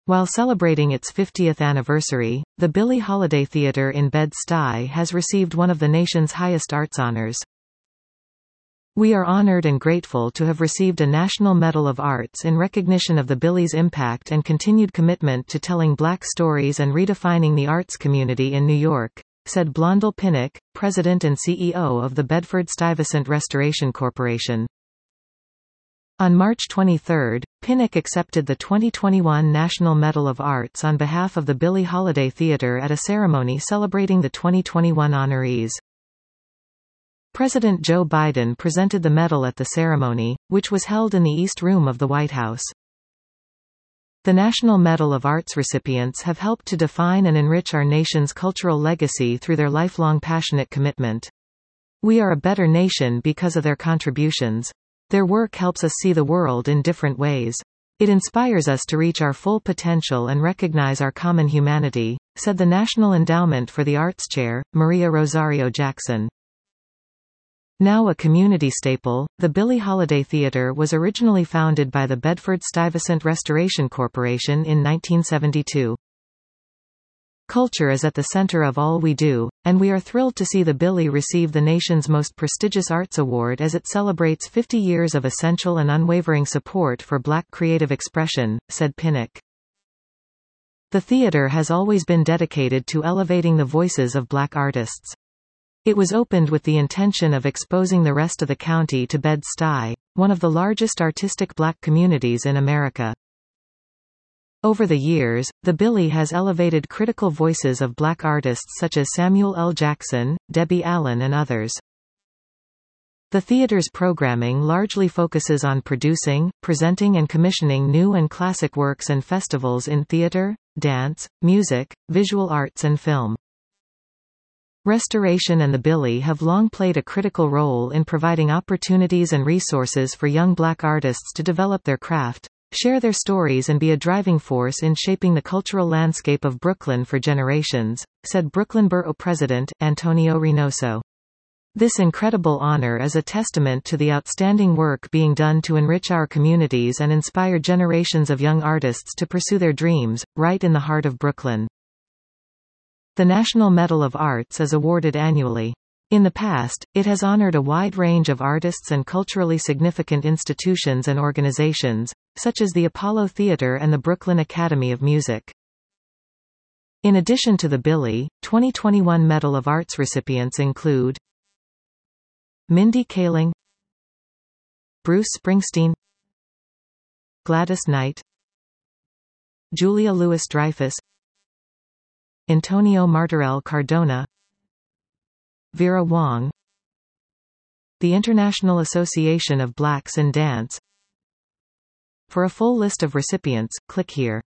While celebrating its 50th anniversary, the Billie Holiday Theatre in Bed-Stuy has received one of the nation's highest arts honors. We are honored and grateful to have received a National Medal of Arts in recognition of the Billie's impact and continued commitment to telling Black stories and redefining the arts community in New York, said Blondell Pinnock, President and CEO of the Bedford-Stuyvesant Restoration Corporation. On March 23, Pinnock accepted the 2021 National Medal of Arts on behalf of the Billie Holiday Theatre at a ceremony celebrating the 2021 honorees. President Joe Biden presented the medal at the ceremony, which was held in the East Room of the White House. The National Medal of Arts recipients have helped to define and enrich our nation's cultural legacy through their lifelong passionate commitment. We are a better nation because of their contributions. Their work helps us see the world in different ways. It inspires us to reach our full potential and recognize our common humanity, said the National Endowment for the Arts Chair, Maria Rosario Jackson. Now a community staple, the Billie Holiday Theatre was originally founded by the Bedford-Stuyvesant Restoration Corporation in 1972. Culture is at the center of all we do, and we are thrilled to see the Billie receive the nation's most prestigious arts award as it celebrates 50 years of essential and unwavering support for Black creative expression, said Pinnock. The theater has always been dedicated to elevating the voices of Black artists. It was opened with the intention of exposing the rest of the county to Bed-Stuy, one of the largest artistic Black communities in America. Over the years, the Billie has elevated critical voices of Black artists such as Samuel L. Jackson, Debbie Allen and others. The theater's programming largely focuses on producing, presenting and commissioning new and classic works and festivals in theater, dance, music, visual arts and film. Restoration and the Billie have long played a critical role in providing opportunities and resources for young Black artists to develop their craft, share their stories and be a driving force in shaping the cultural landscape of Brooklyn for generations, said Brooklyn Borough President, Antonio Reynoso. This incredible honor is a testament to the outstanding work being done to enrich our communities and inspire generations of young artists to pursue their dreams, right in the heart of Brooklyn. The National Medal of Arts is awarded annually. In the past, it has honored a wide range of artists and culturally significant institutions and organizations, such as the Apollo Theater and the Brooklyn Academy of Music. In addition to the Billie, 2021 Medal of Arts recipients include Mindy Kaling, Bruce Springsteen, Gladys Knight, Julia Louis-Dreyfus, Antonio Martorell Cardona, Vera Wang, the International Association of Blacks in Dance. For a full list of recipients, click here.